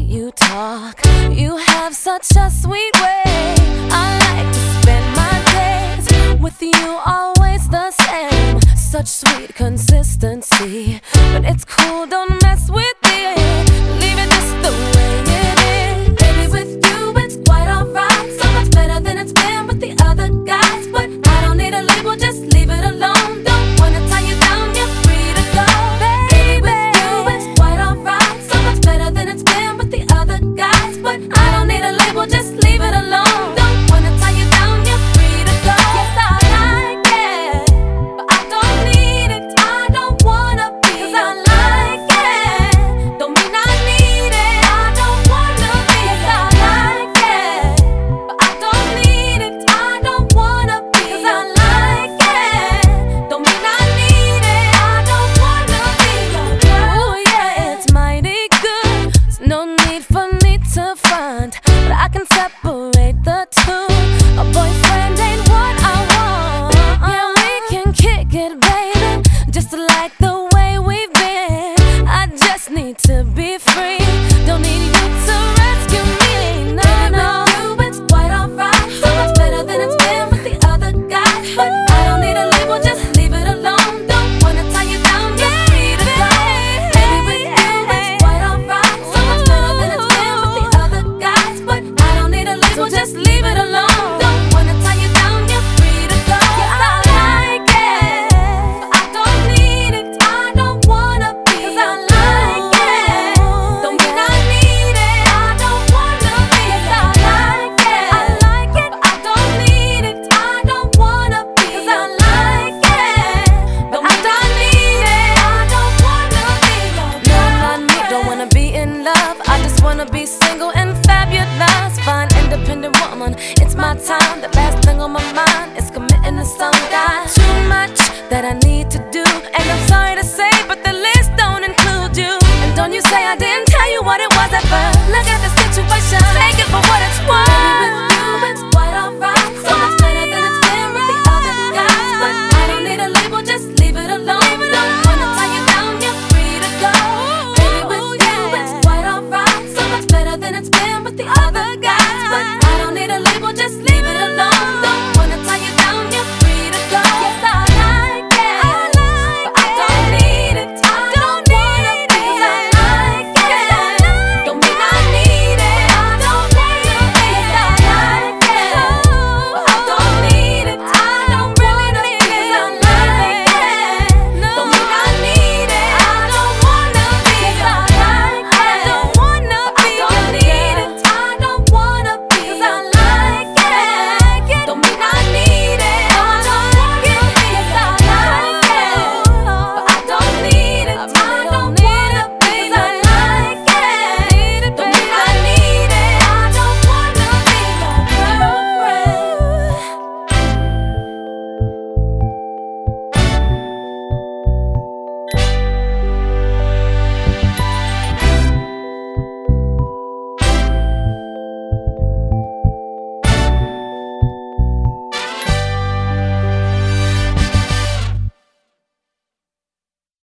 you talk. You have such a sweet way. I like to spend my days with you, always the same. Such sweet consistency, but it's cool, don't mess with it. Leave it just the way it is. Baby, with you it's quite alright. So much better than it's been with the other guys. But I don't need a label, just leave it alone. Don't wanna tie you down, you're free to go. Baby, with you it's quite alright. So much better than it's been with the other guys. But I don't need a label, just leave it alone. Don't wanna tie you down, you're free to go. Yes, I like it, but I don't need it. I don't wanna be, 'cause I like it. Don't mean I need it. I don't wanna be. Yes, I like it, but I don't need it. I don't wanna be, 'cause I like it. Don't mean I need it. I don't wanna be your girl. Ooh, yeah, it's mighty good. There's no need for me to front, but I can separate the two. A boyfriend ain't what I want. Yeah, we can kick it, baby, just like the way we've been. I just need to be free. Don't need you to rescue me. No, no. With you, it's quite alright. So much better than it's been with the other guys. But I don't need a label, just leave it alone. Don't wanna tie you down, you're free to go. Baby, with you, it's quite alright. So much better than it's been with the other guys. But I don't need a label, just leave it alone. Don't wanna tie you down, you're free to go. Yes, I like it, but I don't need it. I don't wanna be, 'cause I like it. Don't mean I need it. I don't wanna be. Yes, I like it. I like it, but I don't need it. I don't wanna be, 'cause I like it. But I don't need it. I don't wanna be your girl. No, not me. Don't wanna be in love. I just wanna be single and fabulous. Fine, independent woman. It's my time. The last thing on my mind is committing to some guy. Too much that I need to do, and I'm sorry to say, but the list don't include you. And don't you say I didn't tell you what it was at first. Look at the situation, take it for what it's worth.